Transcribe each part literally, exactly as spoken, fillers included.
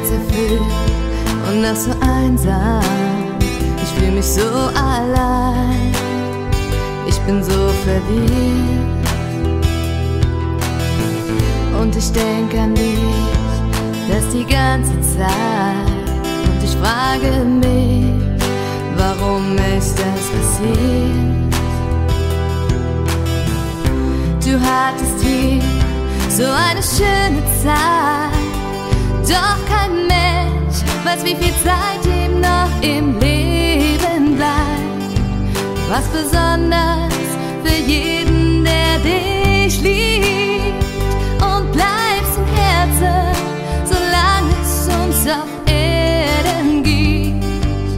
Herz erfüllt und doch so einsam. Ich fühl mich so allein, ich bin so verliebt. Und ich denk an dich, das die ganze Zeit. Und ich frage mich, warum ist das passiert? Du hattest hier so eine schöne Zeit, doch kein Mensch weiß, wie viel Zeit ihm noch im Leben bleibt. Was besonders für jeden, der dich liebt, und bleibst im Herzen, solange es uns auf Erden gibt.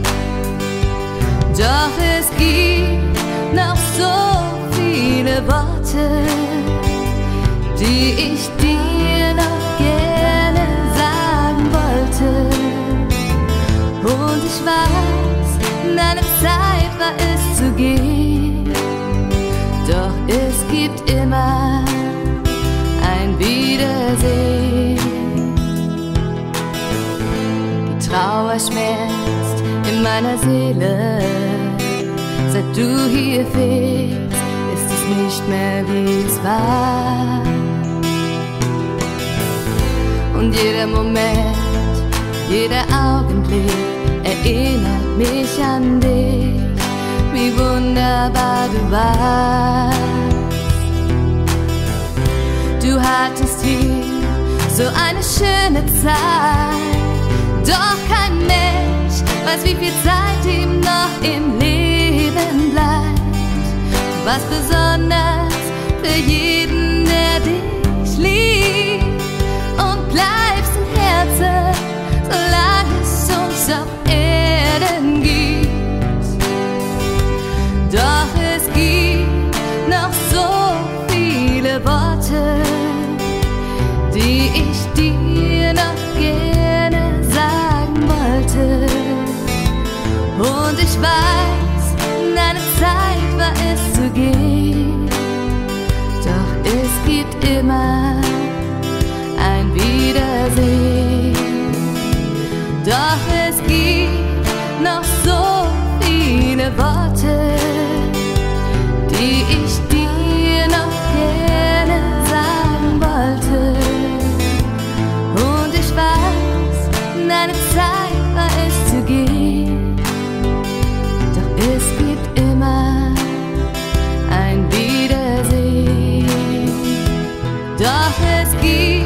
Doch es gibt noch so viele Worte, die ich dir noch gerne sagen wollte. Und ich weiß, deine Zeit war es zu gehen, doch es gibt immer ein Wiedersehen. Die Trauer schmerzt in meiner Seele, seit du hier fehlst, ist es nicht mehr wie es war. Und jeder Moment, jeder Augenblick erinnert mich an dich, wie wunderbar du warst. Du hattest hier so eine schöne Zeit, doch kein Mensch weiß, wie viel Zeit ihm noch im Leben bleibt. Was besonders für jeden, der dich liebt, und bleibst im Herzen, solange es uns auf Erden gibt. Doch es gibt noch so viele Worte, die ich dir noch gerne sagen wollte. Und ich weiß, deine Zeit war es zu gehen, doch es gibt immer ein Wiedersehen. Doch es gibt noch so viele Worte, die ich dir noch gerne sagen wollte. Und ich weiß, deine Zeit war es zu gehen, doch es gibt immer ein Wiedersehen. Doch es gibt